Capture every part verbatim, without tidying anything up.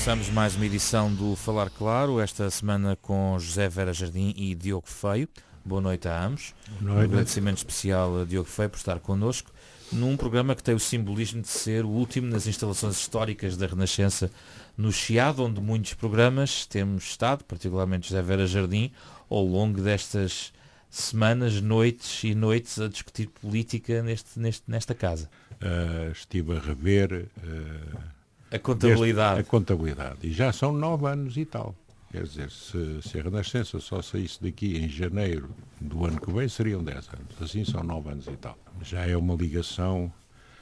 Começamos mais uma edição do Falar Claro, esta semana com José Vera Jardim e Diogo Feio. Boa noite a ambos. Boa noite. Um agradecimento especial a Diogo Feio por estar connosco num programa que tem o simbolismo de ser o último nas instalações históricas da Renascença no Chiado, onde muitos programas temos estado, particularmente José Vera Jardim, ao longo destas semanas, noites e noites a discutir política neste, neste, nesta casa. Uh, estive a rever uh, a contabilidade. Este, a contabilidade. E já são nove anos e tal. Quer dizer, se, se a Renascença só saísse daqui em janeiro do ano que vem, seriam dez anos. Assim são nove anos e tal. Já é uma ligação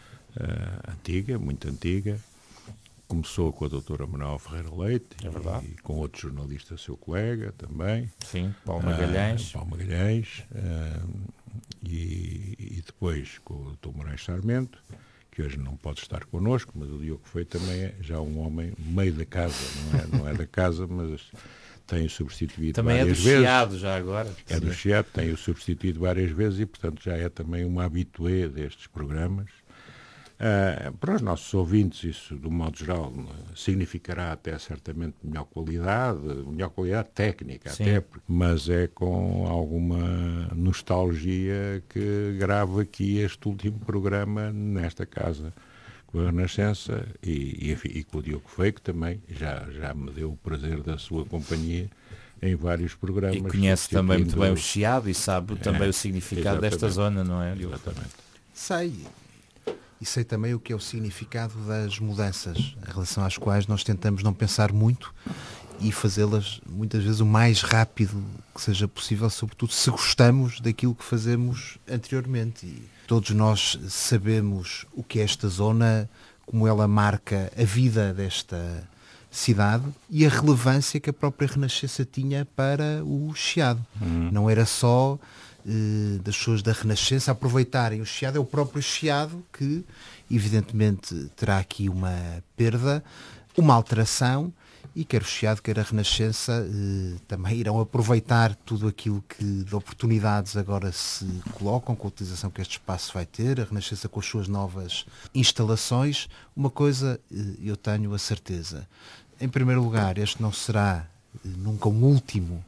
uh, antiga, muito antiga. Começou com a doutora Manuel Ferreira Leite. É verdade. E com outro jornalista, seu colega também. Sim, Paulo Magalhães. Uh, Paulo Magalhães. Uh, e, e depois com o doutor Moraes Sarmento, que hoje não pode estar connosco, mas o Diogo Feio também é já um homem meio da casa, não é, não é da casa, mas tem-o substituído também várias vezes. Também é do Chiado já agora. É Sim. do Chiado, tem-o substituído várias vezes e, portanto, já é também um habitué destes programas. Uh, para os nossos ouvintes, isso, do modo geral, significará até certamente melhor qualidade, melhor qualidade técnica, Sim. até, mas é com alguma nostalgia que gravo aqui este último programa nesta casa com a Renascença e, e, enfim, e com o Diogo Feio, que também já, já me deu o prazer da sua companhia em vários programas. E conhece também muito bem o Chiado e sabe é, também o significado desta zona, não é, Diogo? Exatamente. Sei. E sei também o que é o significado das mudanças, em relação às quais nós tentamos não pensar muito e fazê-las muitas vezes o mais rápido que seja possível, sobretudo se gostamos daquilo que fazemos anteriormente. E todos nós sabemos o que é esta zona, como ela marca a vida desta cidade e a relevância que a própria Renascença tinha para o Chiado. Uhum. Não era só das pessoas da Renascença aproveitarem o Chiado, é o próprio Chiado que evidentemente terá aqui uma perda, uma alteração, e quer o Chiado, quer a Renascença eh, também irão aproveitar tudo aquilo que de oportunidades agora se colocam com a utilização que este espaço vai ter, a Renascença com as suas novas instalações. Uma coisa eh, eu tenho a certeza: em primeiro lugar, este não será eh, nunca um último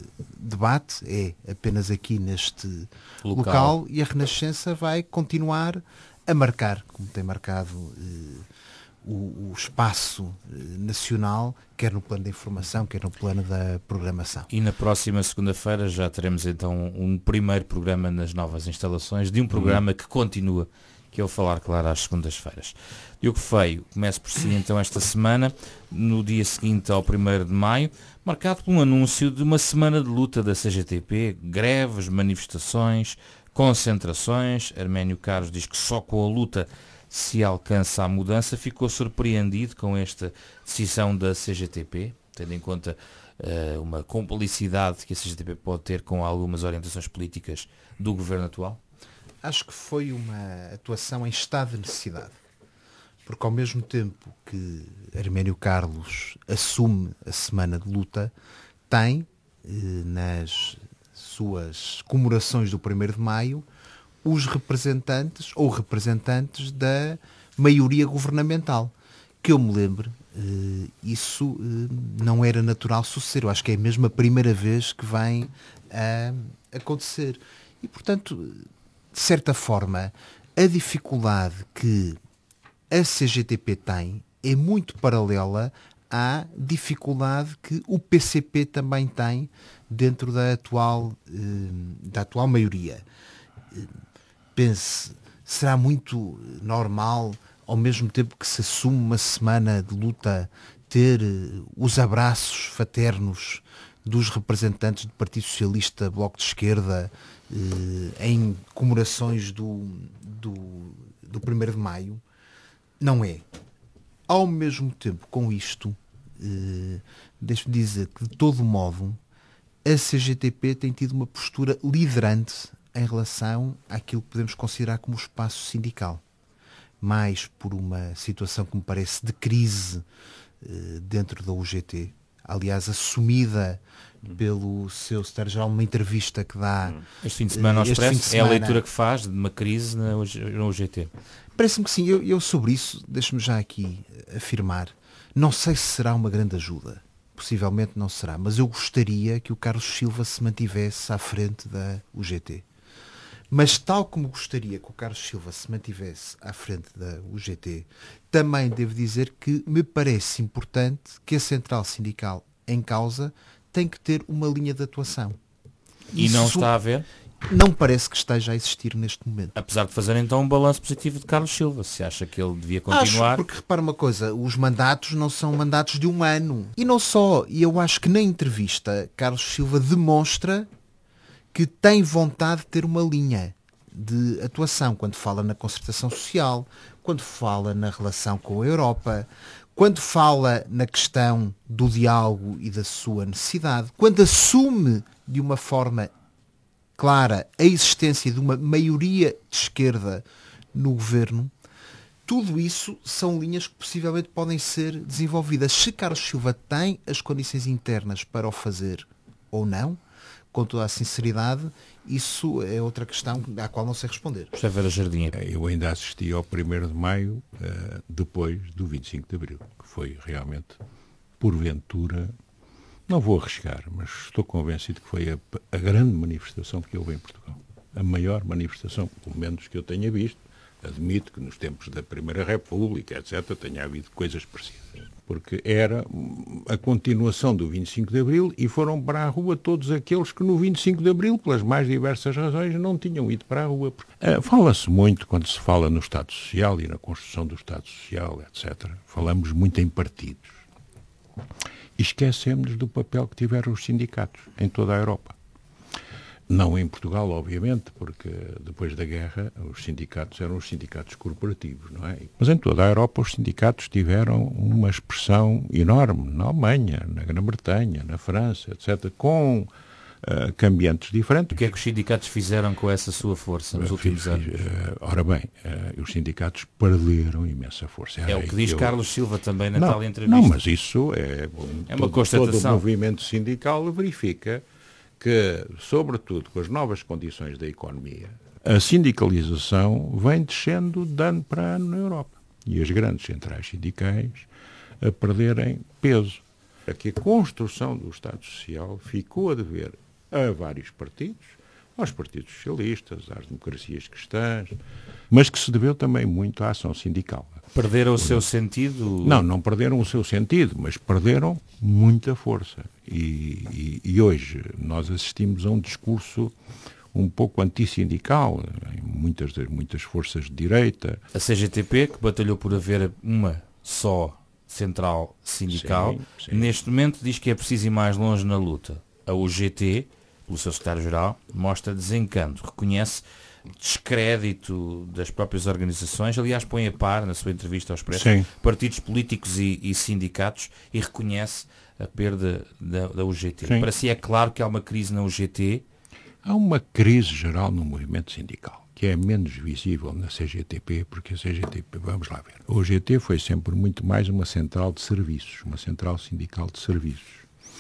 debate, é apenas aqui neste local. local e a Renascença vai continuar a marcar, como tem marcado eh, o, o espaço eh, nacional, quer no plano da informação, quer no plano da programação. E na próxima segunda-feira já teremos então um primeiro programa nas novas instalações, de um programa hum. que continua, que é o Falar Claro às segundas-feiras. Diogo Feio, começo por si então esta semana, no dia seguinte ao primeiro de maio, marcado por um anúncio de uma semana de luta da C G T P, greves, manifestações, concentrações. Arménio Carlos diz que só com a luta se alcança a mudança. Ficou surpreendido com esta decisão da C G T P, tendo em conta uh, uma complicidade que a C G T P pode ter com algumas orientações políticas do governo atual? Acho que foi uma atuação em estado de necessidade, porque ao mesmo tempo que Arménio Carlos assume a semana de luta, tem eh, nas suas comemorações do primeiro de maio os representantes ou representantes da maioria governamental. Que eu me lembre, eh, isso eh, não era natural suceder. Eu acho que é mesmo a primeira vez que vem a acontecer. E, portanto, de certa forma, a dificuldade que a C G T P tem é muito paralela à dificuldade que o P C P também tem dentro da atual, da atual maioria. Pense, será muito normal, ao mesmo tempo que se assume uma semana de luta, ter os abraços fraternos dos representantes do Partido Socialista, Bloco de Esquerda, em comemorações do, do, do primeiro de maio? Não é. Ao mesmo tempo, com isto, eh, deixe-me dizer que, de todo modo, a C G T P tem tido uma postura liderante em relação àquilo que podemos considerar como o espaço sindical. Mais por uma situação que me parece de crise eh, dentro da U G T, aliás, assumida pelo seu secretário-geral numa entrevista que dá este fim de semana ao este fim de Expresso. É a semana. leitura que faz de uma crise na U G T. Parece-me que sim. Eu, eu sobre isso, deixe-me já aqui afirmar, não sei se será uma grande ajuda. Possivelmente não será, mas eu gostaria que o Carlos Silva se mantivesse à frente da U G T. Mas tal como gostaria que o Carlos Silva se mantivesse à frente da U G T, também devo dizer que me parece importante que a central sindical em causa tem que ter uma linha de atuação. E não Isso está a ver? Não parece que esteja a existir neste momento. Apesar de fazer então um balanço positivo de Carlos Silva, se acha que ele devia continuar. Acho, porque repara uma coisa, os mandatos não são mandatos de um ano. E não só, e eu acho que na entrevista Carlos Silva demonstra que tem vontade de ter uma linha de atuação quando fala na concertação social, quando fala na relação com a Europa, quando fala na questão do diálogo e da sua necessidade, quando assume de uma forma clara a existência de uma maioria de esquerda no governo. Tudo isso são linhas que possivelmente podem ser desenvolvidas. Se Carlos Silva tem as condições internas para o fazer ou não, com toda a sinceridade, isso é outra questão à qual não sei responder. José Vera Jardim. Eu ainda assisti ao primeiro de maio, depois do vinte e cinco de abril, que foi realmente, porventura, não vou arriscar, mas estou convencido que foi a, a grande manifestação que houve em Portugal. A maior manifestação, pelo menos que eu tenha visto. Admito que nos tempos da Primeira República, etcétera, tenha havido coisas parecidas. Porque era a continuação do vinte e cinco de abril e foram para a rua todos aqueles que no vinte e cinco de abril, pelas mais diversas razões, não tinham ido para a rua. Uh, fala-se muito, quando se fala no Estado Social e na construção do Estado Social, etcétera, falamos muito em partidos. E esquecemos do papel que tiveram os sindicatos em toda a Europa. Não em Portugal, obviamente, porque depois da guerra os sindicatos eram os sindicatos corporativos, não é? Mas em toda a Europa os sindicatos tiveram uma expressão enorme, na Alemanha, na Grã-Bretanha, na França, etcétera, com uh, cambiantes diferentes. O que é que os sindicatos fizeram com essa sua força nos últimos anos? Uh, ora bem, uh, os sindicatos perderam imensa força. É, é o que diz eu... Carlos Silva também na não, tal entrevista. Não, mas isso é... É todo, uma constatação. Todo o movimento sindical verifica que, sobretudo com as novas condições da economia, a sindicalização vem descendo de ano para ano na Europa. E as grandes centrais sindicais a perderem peso. Aqui a construção do Estado Social ficou a dever a vários partidos, aos partidos socialistas, às democracias cristãs, mas que se deveu também muito à ação sindical. Perderam o seu sentido? Não, não perderam o seu sentido, mas perderam muita força. E, e, e hoje nós assistimos a um discurso um pouco antissindical em muitas, muitas forças de direita. A C G T P, que batalhou por haver uma só central sindical, sim, sim. Neste momento diz que é preciso ir mais longe na luta. A U G T, pelo seu secretário-geral, mostra desencanto, reconhece descrédito das próprias organizações, aliás põe a par na sua entrevista ao Expresso Sim. partidos políticos e, e sindicatos e reconhece a perda da, da U G T. Sim. Para si é claro que há uma crise na U G T? Há uma crise geral no movimento sindical, que é menos visível na C G T P, porque a C G T P, vamos lá ver, a U G T foi sempre muito mais uma central de serviços, uma central sindical de serviços.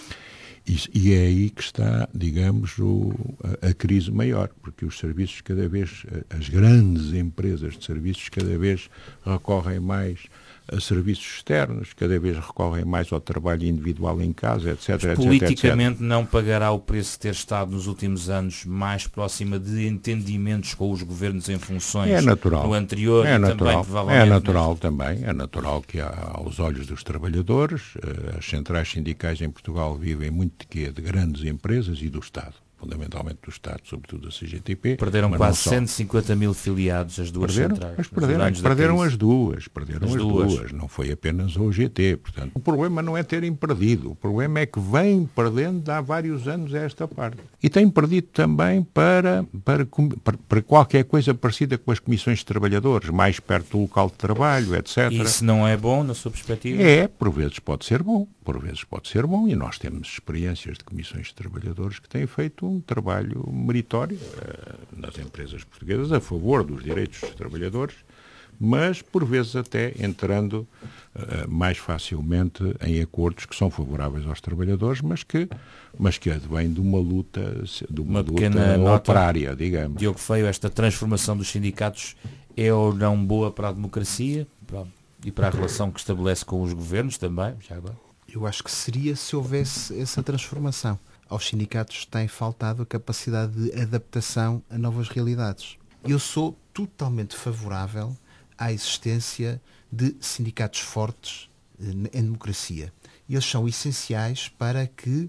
E é aí que está, digamos, o, a, a crise maior, porque os serviços cada vez, as grandes empresas de serviços cada vez recorrem mais a serviços externos, cada vez recorrem mais ao trabalho individual em casa, etcétera. Politicamente etcétera. Não pagará o preço de ter estado nos últimos anos mais próxima de entendimentos com os governos em funções é natural. no anterior é e natural. também provavelmente... É natural também, é natural que aos olhos dos trabalhadores, as centrais sindicais em Portugal vivem muito de quê? De grandes empresas e do Estado. Fundamentalmente do Estado, sobretudo da C G T P. Perderam quase cento e cinquenta mil filiados, as duas perderam, centrais. Mas perderam, perderam as duas, perderam as, as duas. duas, não foi apenas a U G T. Portanto, o problema não é terem perdido, o problema é que vêm perdendo há vários anos esta parte. E têm perdido também para, para, para qualquer coisa parecida com as comissões de trabalhadores, mais perto do local de trabalho, etcétera. Isso não é bom, na sua perspectiva? É, por vezes pode ser bom, por vezes pode ser bom, e nós temos experiências de comissões de trabalhadores que têm feito um trabalho meritório uh, nas empresas portuguesas a favor dos direitos dos trabalhadores, mas por vezes até entrando uh, mais facilmente em acordos que são favoráveis aos trabalhadores, mas que, mas que advém de uma luta, de uma, uma luta operária, digamos. Diogo Feio, esta transformação dos sindicatos é ou não boa para a democracia para, e para a relação que estabelece com os governos também? Já agora? Eu acho que seria se houvesse essa transformação. Aos sindicatos tem faltado a capacidade de adaptação a novas realidades. Eu sou totalmente favorável à existência de sindicatos fortes em democracia. Eles são essenciais para que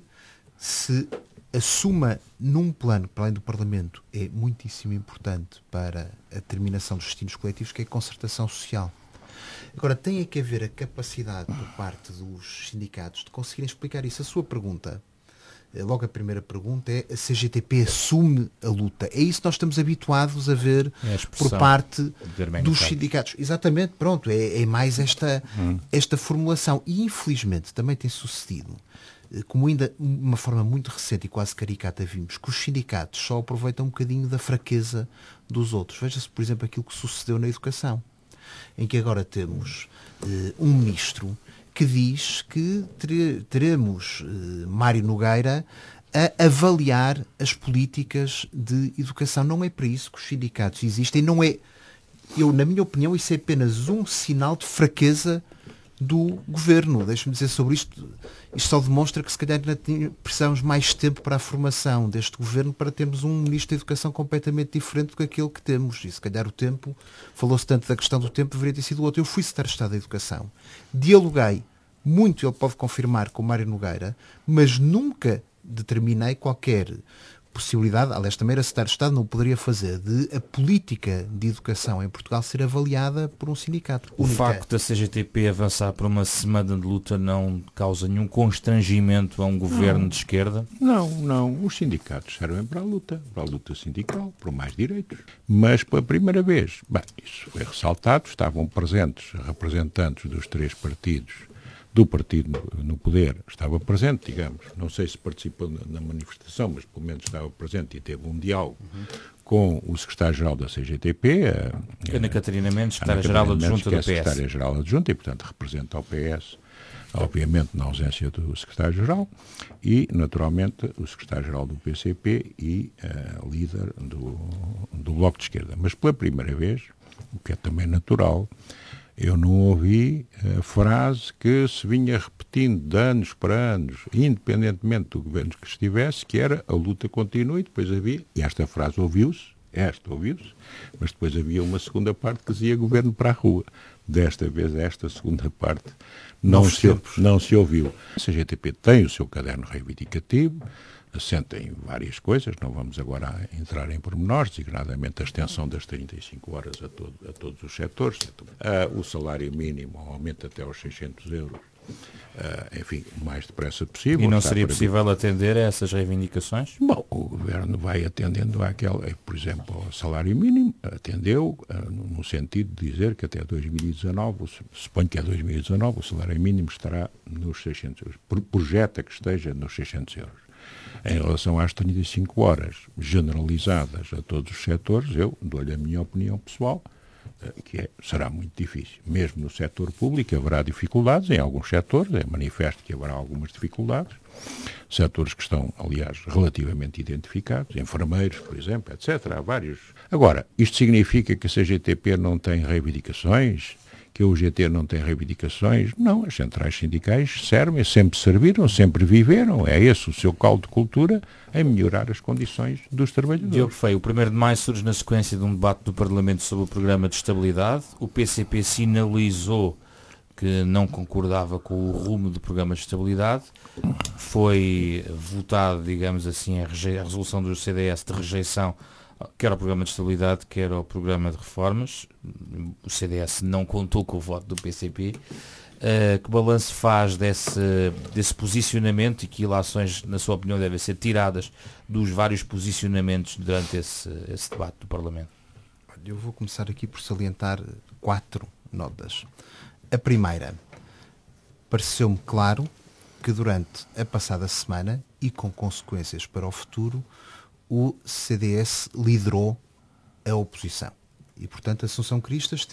se assuma num plano, para além do Parlamento, é muitíssimo importante para a determinação dos destinos coletivos, que é a concertação social. Agora, tem que haver a capacidade por parte dos sindicatos de conseguirem explicar isso. A sua pergunta, logo a primeira pergunta, é: a C G T P assume a luta? É isso que nós estamos habituados a ver é a por parte dos sindicatos. Exatamente, pronto, é, é mais esta, hum. esta formulação. E, infelizmente, também tem sucedido, como ainda de uma forma muito recente e quase caricata vimos, que os sindicatos só aproveitam um bocadinho da fraqueza dos outros. Veja-se, por exemplo, aquilo que sucedeu na educação, em que agora temos uh, um ministro que diz que teremos uh, Mário Nogueira a avaliar as políticas de educação. Não é para isso que os sindicatos existem. Não é, eu, na minha opinião, isso é apenas um sinal de fraqueza do governo. Deixe-me dizer sobre isto. Isto só demonstra que se calhar precisamos mais tempo para a formação deste governo para termos um ministro da Educação completamente diferente do que aquele que temos. E se calhar o tempo, falou-se tanto da questão do tempo, deveria ter sido outro. Eu fui secretário de Estado da Educação. Dialoguei muito, ele pode confirmar, com o Mário Nogueira, mas nunca determinei qualquer possibilidade, aliás, também era secretário de Estado, não o poderia fazer, de a política de educação em Portugal ser avaliada por um sindicato. O Única. facto da C G T P avançar por uma semana de luta não causa nenhum constrangimento a um governo não, de esquerda? Não, não. Os sindicatos servem para a luta, para a luta sindical, por mais direitos. Mas, pela primeira vez, bem, isso foi ressaltado, estavam presentes representantes dos três partidos, do partido no poder, estava presente, digamos, não sei se participou na manifestação, mas pelo menos estava presente e teve um diálogo uhum. com o secretário-geral da C G T P, a Ana Catarina Mendes, secretária-geral adjunta do P S. Que é a secretária-geral adjunta e, portanto, representa o P S, obviamente na ausência do secretário-geral, e, naturalmente, o secretário-geral do P C P e a líder do, do Bloco de Esquerda. Mas, pela primeira vez, o que é também natural, eu não ouvi a frase que se vinha repetindo de anos para anos, independentemente do governo que estivesse, que era a luta continua, e depois havia, e esta frase ouviu-se, esta ouviu-se, mas depois havia uma segunda parte que dizia governo para a rua. Desta vez, esta segunda parte não, se, não se ouviu. A C G T P tem o seu caderno reivindicativo, assenta em várias coisas, não vamos agora entrar em pormenores, designadamente a extensão das trinta e cinco horas a, todo, a todos os setores, uh, o salário mínimo aumenta até aos seiscentos euros, uh, enfim, o mais depressa possível. E não seria possível atender a essas reivindicações? Bom, o Governo vai atendendo àquela, por exemplo, ao salário mínimo, atendeu uh, no sentido de dizer que até dois mil e dezanove, suponho que é dois mil e dezanove, o salário mínimo estará nos seiscentos euros, projeta que esteja nos seiscentos euros. Em relação às trinta e cinco horas generalizadas a todos os setores, eu dou-lhe a minha opinião pessoal, que é, será muito difícil. Mesmo no setor público haverá dificuldades, em alguns setores, é manifesto que haverá algumas dificuldades, setores que estão, aliás, relativamente identificados, enfermeiros, por exemplo, etcétera. Há vários. Agora, isto significa que a C G T P não tem reivindicações? Que a U G T não tem reivindicações? Não, as centrais sindicais servem, sempre serviram, sempre viveram. É esse o seu caldo de cultura em melhorar as condições dos trabalhadores. Diogo Feio, o primeiro de maio surge na sequência de um debate do Parlamento sobre o programa de estabilidade. O P C P sinalizou que não concordava com o rumo do programa de estabilidade. Foi votado, digamos assim, a, reje- a resolução do C D S de rejeição, quer ao programa de estabilidade, quer ao programa de reformas. O C D S não contou com o voto do P C P. Uh, que balanço faz desse, desse posicionamento e que ilações, na sua opinião, devem ser tiradas dos vários posicionamentos durante esse, esse debate do Parlamento? Eu vou começar aqui por salientar quatro notas. A primeira, pareceu-me claro que durante a passada semana, e com consequências para o futuro, o C D S liderou a oposição. E, portanto, a Assunção Cristas esteve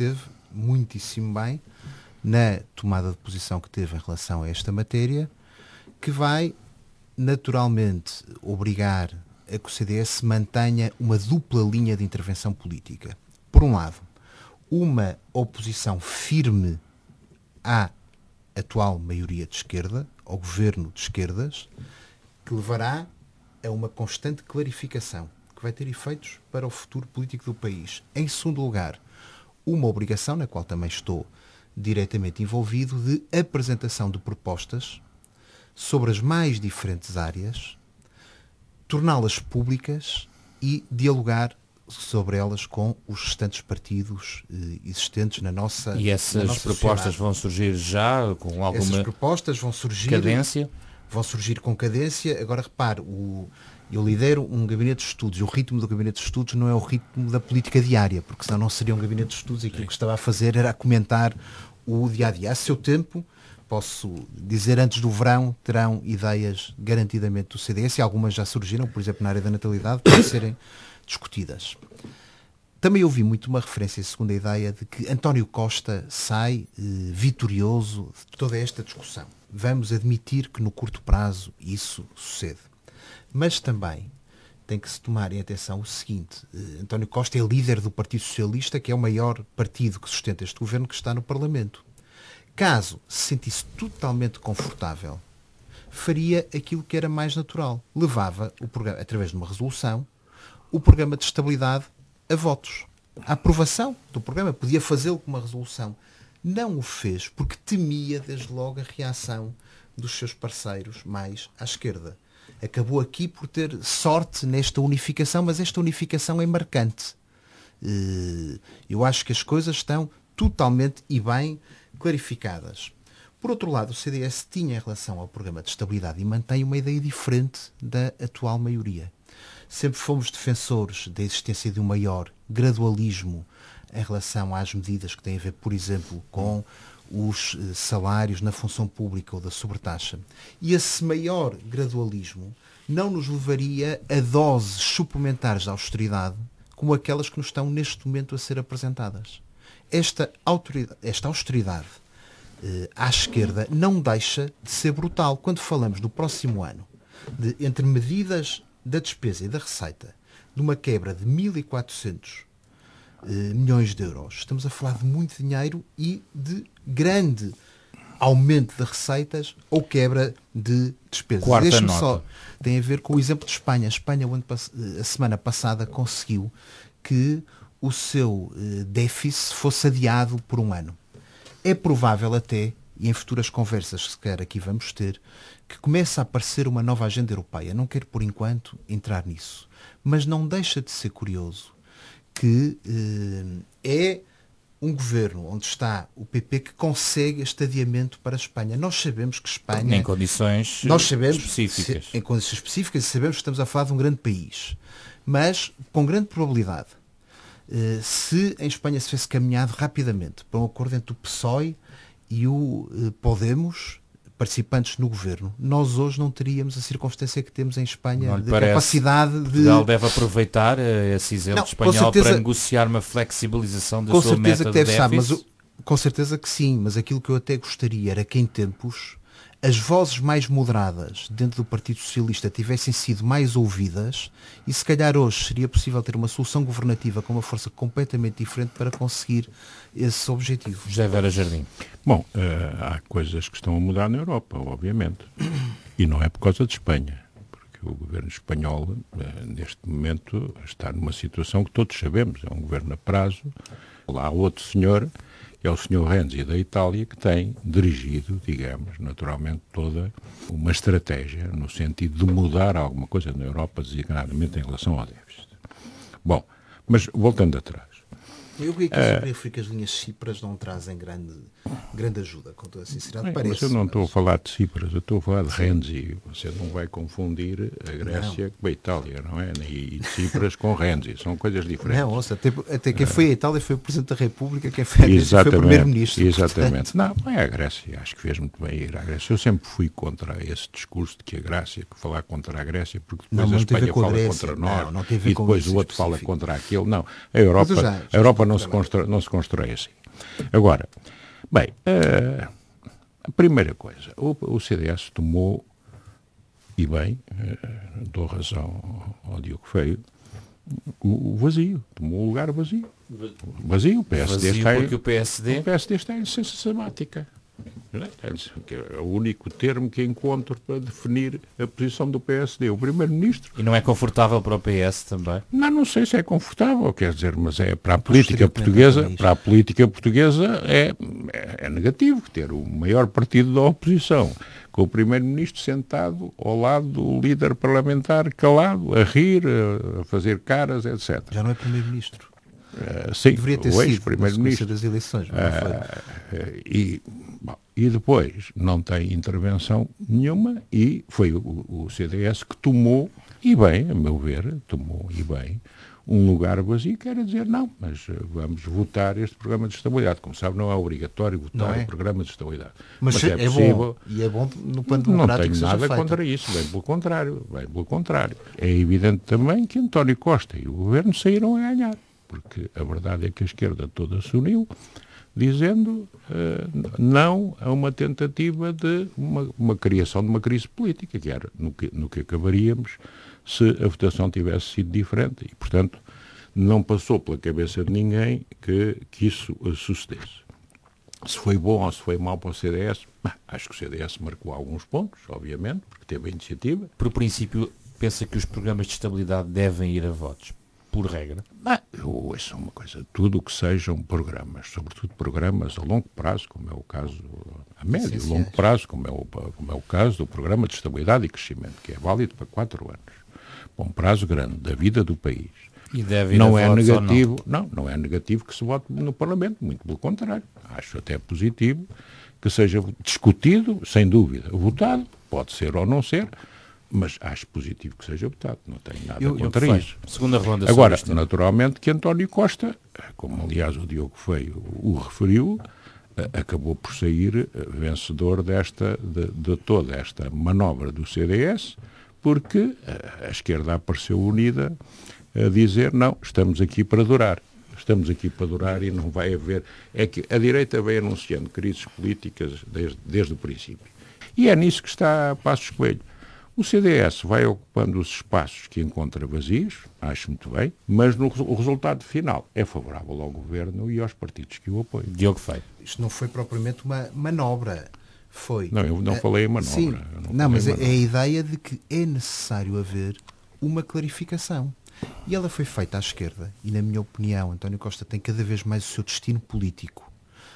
muitíssimo bem na tomada de posição que teve em relação a esta matéria, que vai naturalmente obrigar a que o C D S mantenha uma dupla linha de intervenção política. Por um lado, uma oposição firme à atual maioria de esquerda, ao governo de esquerdas, que levará a uma constante clarificação, que vai ter efeitos para o futuro político do país. Em segundo lugar, uma obrigação, na qual também estou diretamente envolvido, de apresentação de propostas sobre as mais diferentes áreas, torná-las públicas e dialogar sobre elas com os restantes partidos eh, existentes na nossa E essas na nossa propostas sociedade. vão surgir já com alguma Essas propostas vão surgir, cadência? vão surgir com cadência. Agora repare, o, eu lidero um gabinete de estudos e o ritmo do gabinete de estudos não é o ritmo da política diária, porque senão não seria um gabinete de estudos e aquilo que estava a fazer era a comentar o dia-a-dia. A seu tempo, posso dizer, antes do verão, terão ideias garantidamente do C D S e algumas já surgiram, por exemplo, na área da natalidade, para serem discutidas. Também ouvi muito uma referência, segundo a ideia, de que António Costa sai eh, vitorioso de toda esta discussão. Vamos admitir que no curto prazo isso sucede. Mas também tem que se tomar em atenção o seguinte: eh, António Costa é líder do Partido Socialista, que é o maior partido que sustenta este governo, que está no Parlamento. Caso se sentisse totalmente confortável, faria aquilo que era mais natural. Levava, o programa, através de uma resolução, o programa de estabilidade a votos. A aprovação do programa. Podia fazê-lo com uma resolução. Não o fez porque temia, desde logo, a reação dos seus parceiros mais à esquerda. Acabou aqui por ter sorte nesta unificação, mas esta unificação é marcante. Eu acho que as coisas estão totalmente e bem clarificadas. Por outro lado, o C D S tinha, em relação ao programa de estabilidade, e mantém uma ideia diferente da atual maioria. Sempre fomos defensores da existência de um maior gradualismo em relação às medidas que têm a ver, por exemplo, com os salários na função pública ou da sobretaxa. E esse maior gradualismo não nos levaria a doses suplementares de austeridade como aquelas que nos estão neste momento a ser apresentadas. Esta, autoridade, esta austeridade eh, à esquerda não deixa de ser brutal. Quando falamos do próximo ano, de, entre medidas da despesa e da receita, de uma quebra de mil e quatrocentos eh, milhões de euros, estamos a falar de muito dinheiro e de grande aumento de receitas ou quebra de despesas. Quarta nota. Só, tem a ver com o exemplo de Espanha. A Espanha, a semana passada, conseguiu que o seu eh, déficit fosse adiado por um ano. É provável até, e em futuras conversas que sequer aqui vamos ter, que comece a aparecer uma nova agenda europeia. Não quero, por enquanto, entrar nisso. Mas não deixa de ser curioso que eh, é um governo onde está o P P que consegue este adiamento para a Espanha. Nós sabemos que Espanha... Em condições nós sabemos, específicas. Se, em condições específicas, sabemos que estamos a falar de um grande país. Mas, com grande probabilidade, eh, se em Espanha se fosse caminhado rapidamente para um acordo entre o P S O E e o eh, Podemos, participantes no governo, nós hoje não teríamos a circunstância que temos em Espanha de capacidade de... Portugal deve aproveitar esse exemplo não, espanhol certeza, para negociar uma flexibilização da com sua meta que de deve déficit? Saber, mas, com certeza que sim, mas aquilo que eu até gostaria era que em tempos as vozes mais moderadas dentro do Partido Socialista tivessem sido mais ouvidas e se calhar hoje seria possível ter uma solução governativa com uma força completamente diferente para conseguir esse objetivo. José Vera Jardim. Bom, uh, há coisas que estão a mudar na Europa, obviamente. E não é por causa de Espanha. Porque o governo espanhol, uh, neste momento, está numa situação que todos sabemos. É um governo a prazo. Lá há outro senhor, que é o senhor Renzi da Itália, que tem dirigido, digamos, naturalmente toda uma estratégia no sentido de mudar alguma coisa na Europa, designadamente em relação ao déficit. Bom, mas voltando atrás. Eu vi que uh, sobre que as linhas Cipras não trazem grande, grande ajuda, com toda a sinceridade. É, parece, mas eu não mas... estou a falar de Cipras, eu estou a falar de Renzi. Você não vai confundir a Grécia não. com a Itália, não é? E de Cipras com Renzi, são coisas diferentes. Não, ouça, até, até quem foi a Itália foi o Presidente da República, quem foi a Grécia foi o Primeiro-Ministro. Exatamente. Portanto... Não, não é a Grécia, acho que fez muito bem ir à Grécia. Eu sempre fui contra esse discurso de que a Grécia, que falar contra a Grécia, porque depois não, não a Espanha com a fala Grécia. contra nós não, não e depois o outro específico. fala contra aquilo. Não, a Europa, já, já a Europa não, se constrói, não se constrói assim. Agora, bem, uh, a primeira coisa, o, o C D S tomou, e bem, uh, dou razão ao Diogo Feio, o, o vazio, tomou o lugar vazio. Vazio, o P S D vazio está porque o P S D... O P S D está em licença sabática. É o único termo que encontro para definir a posição do P S D. O Primeiro-Ministro... E não é confortável para o P S também? Não, não sei se é confortável, quer dizer, mas é para a política portuguesa, para a política portuguesa é, é, é negativo ter o maior partido da oposição, com o Primeiro-Ministro sentado ao lado do líder parlamentar, calado, a rir, a fazer caras, etcétera. Já não é Primeiro-Ministro. Uh, sim, deveria ter o sido ex-primeiro-ministro das eleições, mas não foi. Uh, e, bom, e depois não tem intervenção nenhuma e foi o, o C D S que tomou, e bem, a meu ver, tomou e bem, um lugar vazio, quer dizer, não, mas uh, vamos votar este programa de estabilidade. Como sabe, não é obrigatório votar é. o programa de estabilidade. Mas, mas é, é possível. Bom, e é bom no plano democrático. Não tenho nada feito. contra isso, bem pelo contrário, bem pelo contrário. É evidente também que António Costa e o governo saíram a ganhar. Porque a verdade é que a esquerda toda se uniu, dizendo uh, não a uma tentativa de uma, uma criação de uma crise política, que era no que, no que acabaríamos se a votação tivesse sido diferente. E, portanto, não passou pela cabeça de ninguém que, que isso uh, sucedesse. Se foi bom ou se foi mau para o C D S, bah, acho que o C D S marcou alguns pontos, obviamente, porque teve a iniciativa. Por princípio, pensa que os programas de estabilidade devem ir a votos? Por regra? Ah, eu ouço uma coisa, tudo o que sejam programas, sobretudo programas a longo prazo, como é o caso, a médio e longo prazo, como é, o, como é o caso do Programa de Estabilidade e Crescimento, que é válido para quatro anos, para um prazo grande da vida do país. E deve ir não a é votos negativo, ou não? não, não é negativo que se vote no Parlamento, muito pelo contrário. Acho até positivo que seja discutido, sem dúvida, votado, pode ser ou não ser, mas acho positivo que seja votado, não tenho nada eu, contra eu isso. Segunda ronda. Agora, naturalmente que António Costa, como aliás o Diogo Feio o referiu, acabou por sair vencedor desta, de, de toda esta manobra do C D S, porque a esquerda apareceu unida a dizer, não, estamos aqui para durar. Estamos aqui para durar e não vai haver... É que a direita vem anunciando crises políticas desde, desde o princípio. E é nisso que está Passos Coelho. O C D S vai ocupando os espaços que encontra vazios, acho muito bem, mas no, o resultado final é favorável ao governo e aos partidos que o apoiam. Diogo Feio. Isto não foi propriamente uma manobra. Foi. Não, eu não a, falei em manobra. Sim, não, não mas é a ideia de que é necessário haver uma clarificação. E ela foi feita à esquerda. E, na minha opinião, António Costa tem cada vez mais o seu destino político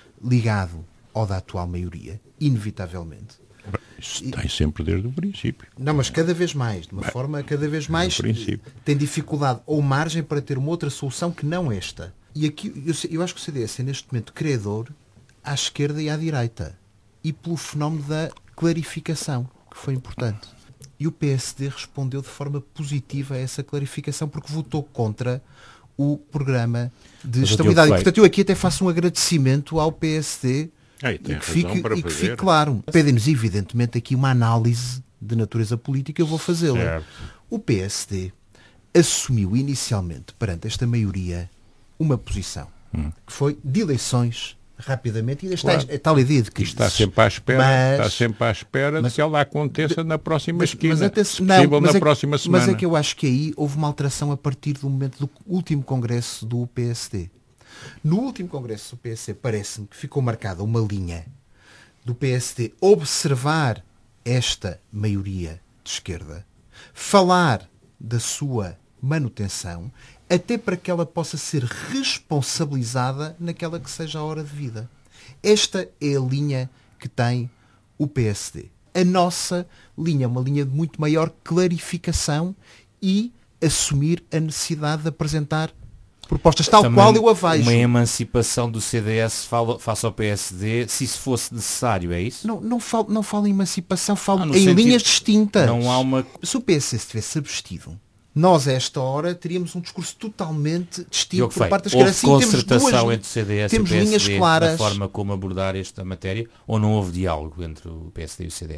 ligado ao da atual maioria, inevitavelmente. Isso tem sempre desde o princípio. Não, mas cada vez mais, de uma Bem, forma cada vez mais tem dificuldade ou margem para ter uma outra solução que não esta. E aqui eu, eu acho que o C D S é neste momento credor à esquerda e à direita. E pelo fenómeno da clarificação, que foi importante. E o P S D respondeu de forma positiva a essa clarificação porque votou contra o programa de mas estabilidade. E, portanto, eu aqui até faço um agradecimento ao P S D. Ei, e que, fique, e que fique claro. Pedem-nos, evidentemente, aqui uma análise de natureza política, eu vou fazê-la. O P S D assumiu inicialmente, perante esta maioria, uma posição, hum. que foi de eleições rapidamente, e claro. está, a tal ideia de que está sempre à espera, mas, está sempre à espera mas, de que ela aconteça de, na próxima mas, esquina, mas até, se não, mas na é, próxima semana. Mas é que eu acho que aí houve uma alteração a partir do momento do último congresso do P S D. No último congresso do P S D parece-me que ficou marcada uma linha do P S D observar esta maioria de esquerda, falar da sua manutenção, até para que ela possa ser responsabilizada naquela que seja a hora de vida. Esta é a linha que tem o P S D. A nossa linha é uma linha de muito maior clarificação e assumir a necessidade de apresentar propostas tal também qual eu a vejo. Uma emancipação do C D S face ao P S D, se isso fosse necessário, é isso? Não, não falo, não falo em emancipação, falo ah, em sentido, linhas distintas. Não há uma... Se o P S D se tivesse abstido, nós a esta hora teríamos um discurso totalmente distinto por parte da esquerda. Houve concertação temos duas, entre o C D S temos e o P S D linhas claras. na forma como abordar esta matéria, ou não houve diálogo entre o P S D e o C D S?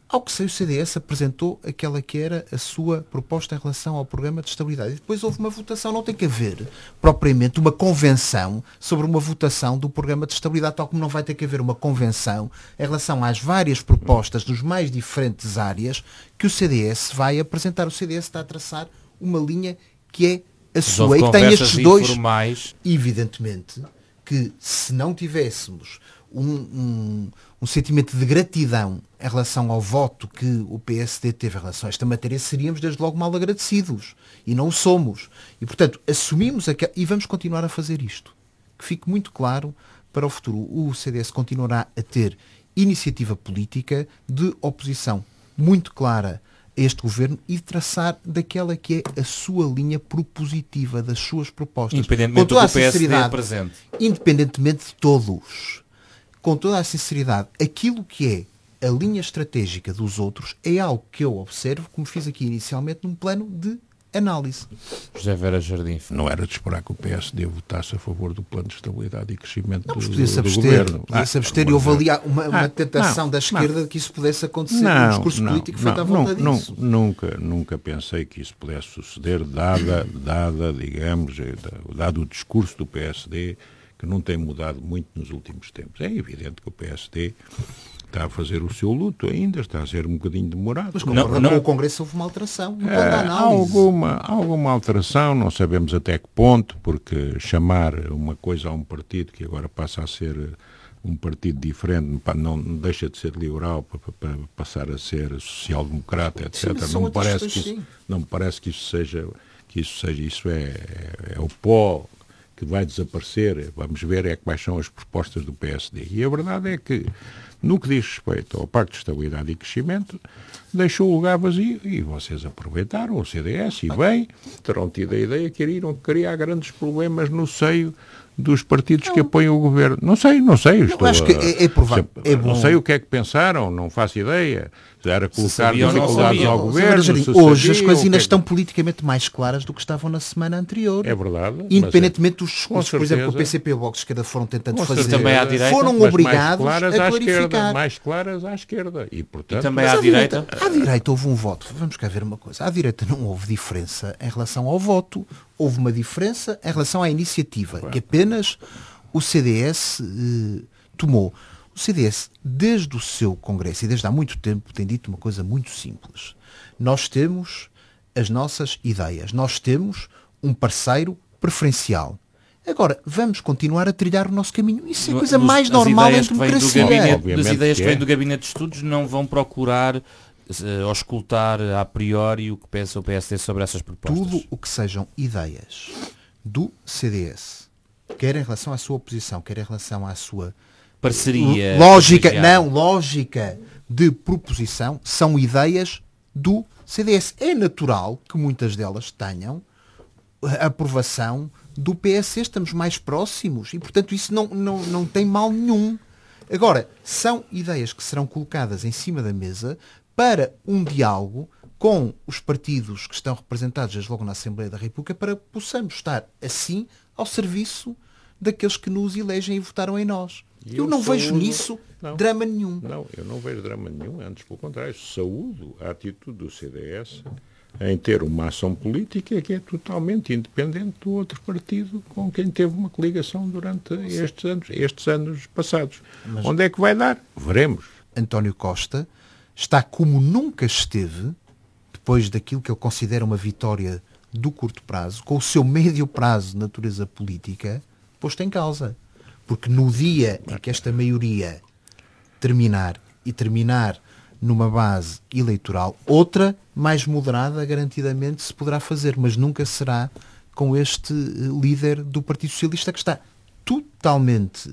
Ao que sei, o C D S apresentou aquela que era a sua proposta em relação ao programa de estabilidade. E depois houve uma votação. Não tem que haver, propriamente, uma convenção sobre uma votação do programa de estabilidade, tal como não vai ter que haver uma convenção em relação às várias propostas dos mais diferentes áreas que o C D S vai apresentar. O C D S está a traçar uma linha que é a sua. E tem estes dois... informais. Evidentemente que se não tivéssemos um... um um sentimento de gratidão em relação ao voto que o P S D teve em relação a esta matéria, seríamos desde logo mal agradecidos. E não o somos. E, portanto, assumimos aquela... e vamos continuar a fazer isto. Que fique muito claro para o futuro. O C D S continuará a ter iniciativa política de oposição muito clara a este governo e de traçar daquela que é a sua linha propositiva das suas propostas. Independentemente do que o P S D apresente. Independentemente de todos. Com toda a sinceridade, aquilo que é a linha estratégica dos outros é algo que eu observo, como fiz aqui inicialmente, num plano de análise. José Vera Jardim. Não era de esperar que o P S D votasse a favor do plano de estabilidade e crescimento não, do, podia-se do abster, governo. Podia-se ah, abster e houve ali uma, uma ah, tentação não, da esquerda não. de que isso pudesse acontecer. Não, um discurso não, político não, feito à volta não, disso. Nunca, nunca pensei que isso pudesse suceder, dada, dada, digamos, dado o discurso do P S D, que não tem mudado muito nos últimos tempos. É evidente que o P S D está a fazer o seu luto ainda, está a ser um bocadinho demorado. Mas com, não, com não... o Congresso houve uma alteração. No é, há alguma, alguma alteração, não sabemos até que ponto, porque chamar uma coisa a um partido que agora passa a ser um partido diferente, não deixa de ser liberal para, para passar a ser social-democrata, etcétera. Sim, não, me parece que isso, não me parece que isso seja, que isso seja, isso é, é, é o pó que vai desaparecer. Vamos ver é quais são as propostas do P S D. E a verdade é que, no que diz respeito ao Pacto de Estabilidade e Crescimento, deixou o lugar vazio e vocês aproveitaram o C D S e bem, terão tido a ideia que iriam criar grandes problemas no seio dos partidos não. que apoiam o governo. Não sei, não sei. Não, acho que é, é provável. É não sei o que é que pensaram, não faço ideia. Era colocar dificuldades ao não, governo. Jardim, se hoje as coisas ainda que... estão politicamente mais claras do que estavam na semana anterior. É verdade. Independentemente é... dos discursos, por exemplo, que o P C P e o Bloco de Esquerda foram tentando fazer. Também à direita, foram obrigados mais claras a à clarificar. Esquerda, mais claras à esquerda. E, portanto, e também à direita. direita. À direita houve um voto. Vamos cá ver uma coisa. À direita não houve diferença em relação ao voto. Houve uma diferença em relação à iniciativa, claro. que apenas o C D S eh, tomou. O C D S, desde o seu congresso e desde há muito tempo, tem dito uma coisa muito simples. Nós temos as nossas ideias. Nós temos um parceiro preferencial. Agora, vamos continuar a trilhar o nosso caminho. Isso é a coisa Nos, mais normal em democracia. Gabinete, as ideias que vêm do Gabinete de Estudos não vão procurar uh, auscultar a priori o que pensa o P S D sobre essas propostas. Tudo o que sejam ideias do C D S, quer em relação à sua oposição, quer em relação à sua parceria, lógica, não, lógica de proposição, são ideias do C D S. É natural que muitas delas tenham a aprovação do P S. Estamos mais próximos e, portanto, isso não, não, não tem mal nenhum. Agora, são ideias que serão colocadas em cima da mesa para um diálogo com os partidos que estão representados desde logo na Assembleia da República para que possamos estar, assim, ao serviço daqueles que nos elegem e votaram em nós. Eu, eu não saúdo, vejo nisso não, drama nenhum. Não, eu não vejo drama nenhum, antes pelo contrário, saúdo a atitude do C D S em ter uma ação política que é totalmente independente do outro partido com quem teve uma coligação durante estes anos, estes anos passados. Mas onde é que vai dar? Veremos. António Costa está como nunca esteve, depois daquilo que ele considera uma vitória do curto prazo, com o seu médio prazo de natureza política, posto em causa. Porque no dia em que esta maioria terminar e terminar numa base eleitoral, outra, mais moderada, garantidamente se poderá fazer, mas nunca será com este líder do Partido Socialista que está totalmente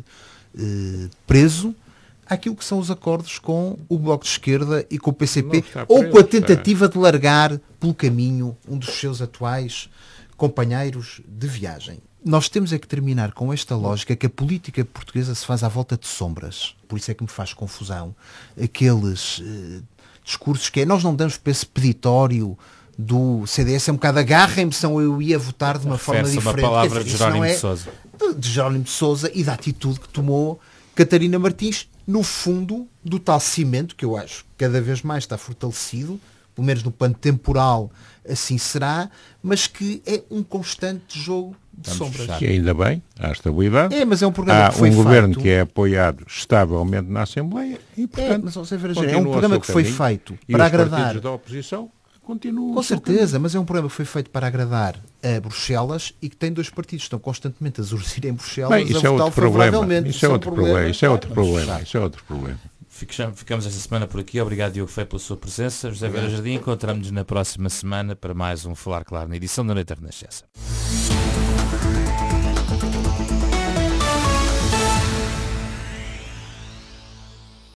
eh, preso àquilo que são os acordos com o Bloco de Esquerda e com o P C P, preso, ou com a tentativa está. de largar pelo caminho um dos seus atuais companheiros de viagem. Nós temos é que terminar com esta lógica que a política portuguesa se faz à volta de sombras. Por isso é que me faz confusão aqueles eh, discursos que é nós não damos para esse peditório do C D S, é um bocado agarrem-me, senão eu ia votar de uma forma diferente. Uma palavra dizer, de Jerónimo é de Sousa. De Jerónimo de Sousa e da atitude que tomou Catarina Martins no fundo, do tal cimento, que eu acho que cada vez mais está fortalecido, pelo menos no plano temporal assim será, mas que é um constante jogo de Vamos sombras. fechar. Que ainda bem, há estabilidade. É, mas é um programa Há que foi um feito... governo que é apoiado estavelmente na Assembleia e, É, portanto, mas, ó, Zé Vera, é continua um o programa seu que foi caminho, feito e para os agradar... partidos da oposição continuam Com o seu certeza, caminho. mas é um programa que foi feito para agradar a Bruxelas e que tem dois partidos que estão constantemente a zurzir em Bruxelas Bem, isso a é votar outro problema. favoravelmente. Isso é outro problema. Isso é outro Vamos problema. fechar. Isso é outro problema. Ficamos esta semana por aqui. Obrigado, Diogo Feio, pela sua presença. José Vera Jardim, encontramos-nos na próxima semana para mais um Falar Claro na edição da Noite da Renascença.